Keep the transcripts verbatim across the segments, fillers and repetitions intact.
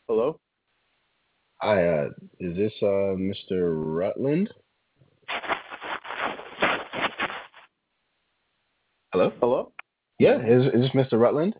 Hello? Hi, uh, is this uh mister Rutland? Hello? Hello? Yeah, is is this mister Rutland?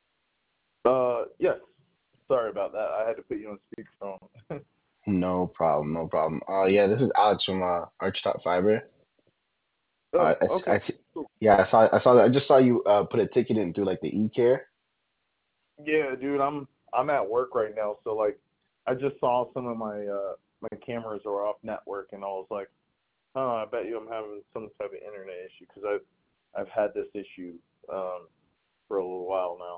Uh, yes. Sorry about that. I had to put you on speakerphone. No problem, no problem. Uh, yeah, this is Alex from uh Archtop Fiber. Uh, Oh, I, s- okay. I s- yeah, I saw I saw that. I just saw you uh put a ticket in through like the e-care. Yeah, dude, I'm I'm at work right now, so like I just saw some of my uh my cameras are off network, and I was like, "Huh, I bet you I'm having some type of internet issue because I've I've had this issue um for a little while now."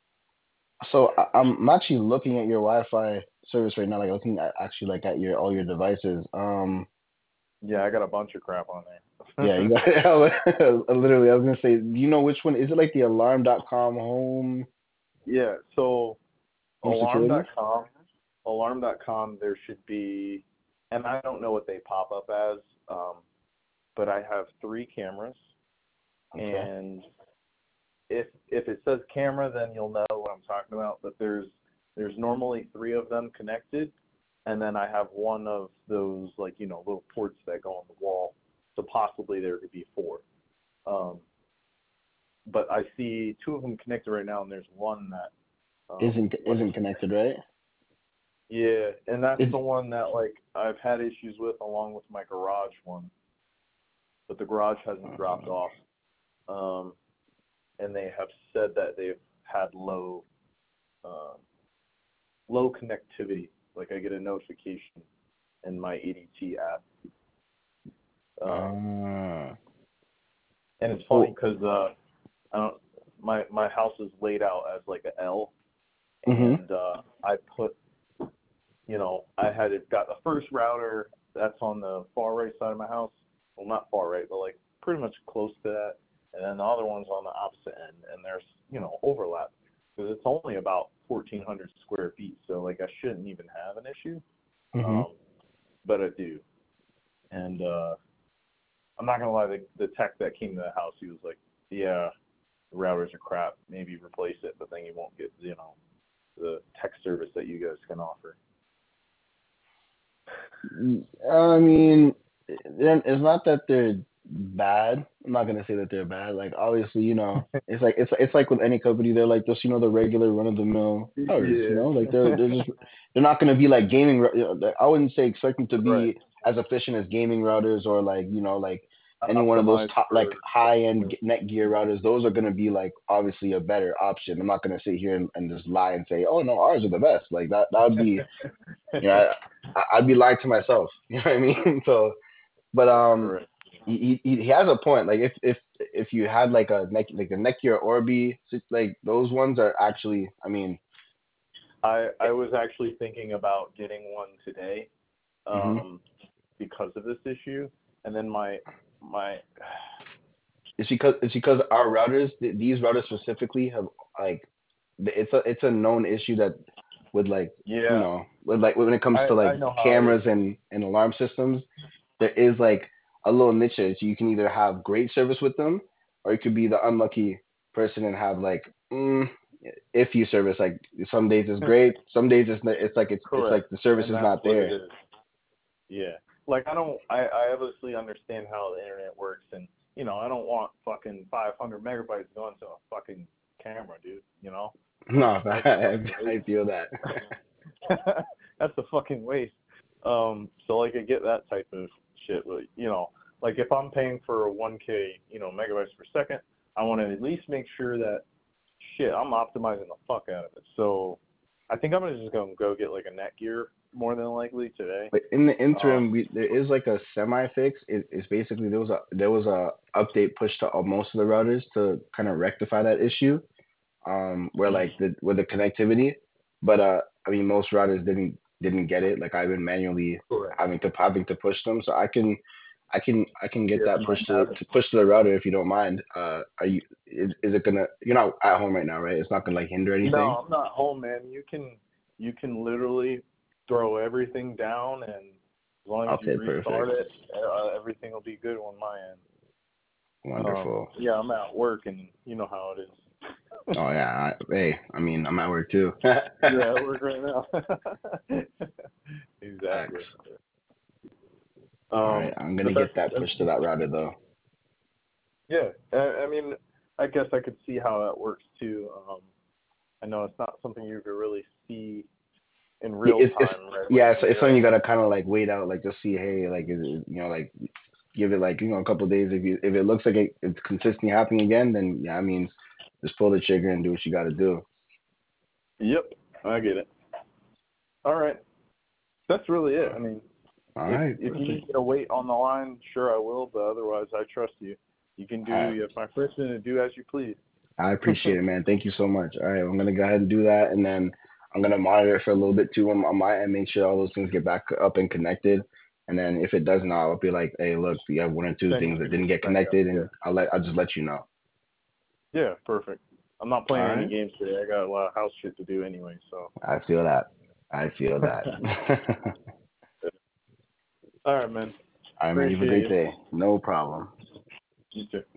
So I, I'm actually looking at your Wi-Fi service right now, like looking at actually like at your all your devices. Um, Yeah, I got a bunch of crap on yeah, you there. got literally. I was gonna say, do you know which one? Is it like the alarm dot com home Yeah, so home alarm security? dot com, alarm dot com, there should be, and I don't know what they pop up as, um, but I have three cameras, Okay. and if if it says camera, then you'll know what I'm talking about. But there's there's normally three of them connected, and then I have one of those, like, you know, little ports that go on the wall. So possibly there could be four. Um, but I see two of them connected right now, and there's one that um, Isn't like, isn't connected, right? yeah, and that's Is the one that, like, I've had issues with along with my garage one, but the garage hasn't dropped off. Um, and they have said that they've had low um, low connectivity. Like, I get a notification in my A D T app, um, Ah. and it's funny Oh. because uh, I don't, my my house is laid out as like a L, Mhm. and uh, I put, you know, I had it got the first router that's on the far right side of my house. Well, not far right, but like pretty much close to that. And then the other one's on the opposite end, and there's, you know, overlap because it's only about fourteen hundred square feet. So like I shouldn't even have an issue, Mhm. um, but I do. And uh, I'm not gonna lie, the, the tech that came to the house, he was like, "Yeah, the routers are crap. Maybe replace it, but then you won't get, you know, the tech service that you guys can offer." I mean, then it's not that they're bad. I'm not gonna say that they're bad. Like obviously, you know, it's like it's it's like with any company, they're like just you know the regular run of the mill routers. You know, like they're Yeah. they're just they're not gonna be like gaming. rou- You know, I wouldn't say expect them to Right. be as efficient as gaming routers or like you know like any one of those Optimized top like for high end performance. Netgear routers. Those are gonna be like obviously a better option. I'm not gonna sit here and, and just lie and say, oh no, ours are the best. Like that that would be you know, I, I'd be lying to myself. You know what I mean? So, but um, Correct. he, he he has a point. Like if if if you had like a neck like a Netgear Orbi, like those ones are actually. I mean, I I was actually thinking about getting one today, hmm um, because of this issue, and then my my it's because it's because our routers, th- these routers specifically, have like it's a it's a known issue that with like you yeah, know with like when it comes I to like I know how it cameras is. and and alarm systems, there is like a little niche there. So you can either have great service with them, or you could be the unlucky person and have like mm, iffy service. Like some days it's great, some days it's not, it's like it's it's like Correct, the service and is that's not what it there. is. Yeah, like I don't I I obviously understand how the internet works, and you know I don't want fucking five hundred megabytes going to a fucking camera, dude. You know, No, that's a I, fucking I feel that. waste. That's a fucking waste. Um, so like I get that type of shit, but you know, like if I'm paying for one K, you know, megabytes per second, I want to at least make sure that shit I'm optimizing the fuck out of it. So I think I'm gonna just go go get like a Netgear more than likely today. But in the Um, interim, we, there is like a semi fix. It, it's basically there was a there was a update pushed to all, most of the routers to kind of rectify that issue. Um, where like the with the connectivity, but uh, I mean most routers didn't didn't get it. Like I've been manually correct. having to having to push them, so I can I can I can get Yeah, that you might pushed to, have it. to push to the router if you don't mind. Uh, are you is, is it gonna? You're not at home right now, right? It's not gonna like hinder anything. No, I'm not home, man. You can you can literally throw everything down, and as long as you Okay, restart perfect, it, uh, everything will be good on my end. Um, wonderful. yeah, I'm at work, and you know how it is. Oh yeah. I, hey, I mean, I'm at work too. Yeah, at work right now. Facts. Exactly. All right, Um, I'm but gonna that's, get that that's pushed to that router though. yeah. I, I mean, I guess I could see how that works too. Um, I know it's not something you could really see in Yeah, real it's it's time right away yeah, it's, it's something anyway. you gotta kind of like wait out, like just see, hey, like is it, you know, like give it like you know a couple of days. If you if it looks like it, it's consistently happening again, then yeah, I mean, just pull the trigger and do what you got to do. Yep, I get it. All right, that's really it. I mean, All if right, if you need perfect. me to wait on the line, sure I will. But otherwise, I trust you. You can do. All right, You have my person and do as you please. I appreciate it, man. Thank you so much. All right, I'm gonna go ahead and do that, and then I'm gonna monitor it for a little bit too on, on my end, make sure all those things get back up and connected. And then if it does not, I'll be like, hey, look, you have one or two Then things you that can didn't get back up. connected, Yeah. and I'll let I'll just let you know. Yeah, perfect. I'm not All playing any right, games today. I got a lot of house shit to do anyway, so. I feel that. I feel that. All right, man. All right, man. You have a Appreciate great you. day. No problem. You too.